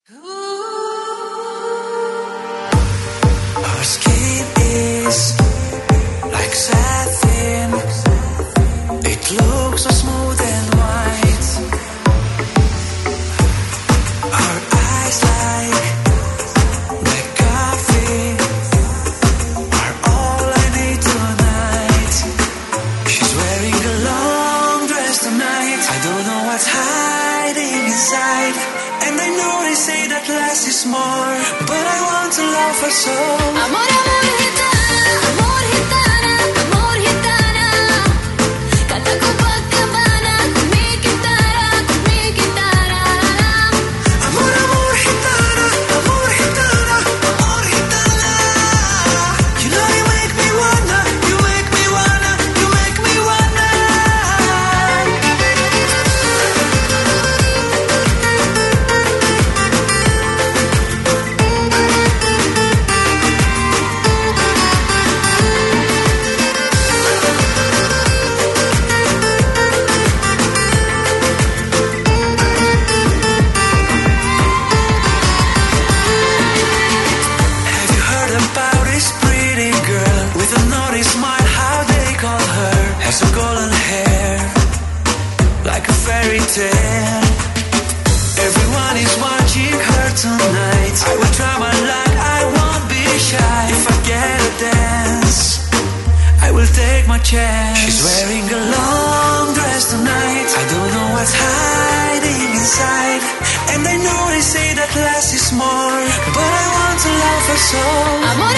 Her skin is like satin. It looks so smooth and white. Her eyes like black coffee are all I need tonight. She's wearing a long dress tonight. I don't know what's hiding inside. And I know they say that less is more, but I want to love her so. Amor, amor, gitana, amor, gitana, amor, gitana. Canta Copacabana con mi guitarra, Amor, amor, gitana, amor, gitana, amor, gitana. You know you make me wanna, you make me wanna, you make me wanna. Have you heard about this pretty girl with a naughty smile? How they call her? Has her golden hair like a fairy tale. Everyone is watching her tonight. I will try my luck, I won't be shy. If I get a dance, I will take my chance. She's wearing a long dress tonight. I don't know what's hiding inside. And I know they say that less is more, but I want to love her so. Amor,